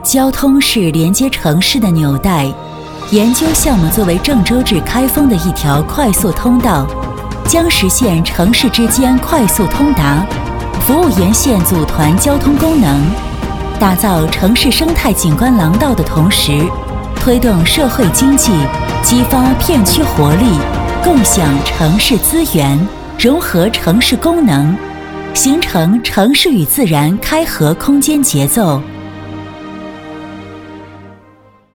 交通是连接城市的纽带，研究项目作为郑州至开封的一条快速通道，将实现城市之间快速通达，服务沿线组团交通功能，打造城市生态景观廊道的同时，推动社会经济，激发片区活力，共享城市资源，融合城市功能，形成城市与自然开合空间节奏。